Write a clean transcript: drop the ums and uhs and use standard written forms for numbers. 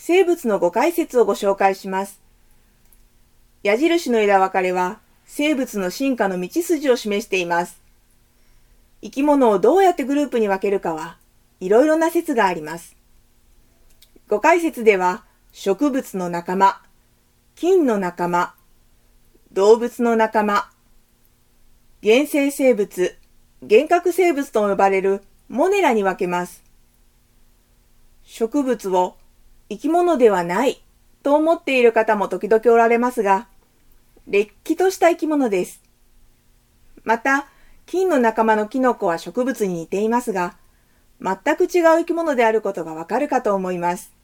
生物の5解説をご紹介します。矢印の枝分かれは生物の進化の道筋を示しています。生き物をどうやってグループに分けるかはいろいろな説があります。5解説では植物の仲間、菌の仲間、動物の仲間、原生生物、原核生物と呼ばれるモネラに分けます。植物を生き物ではないと思っている方も時々おられますが、れっきとした生き物です。また、菌の仲間のキノコは植物に似ていますが、全く違う生き物であることがわかるかと思います。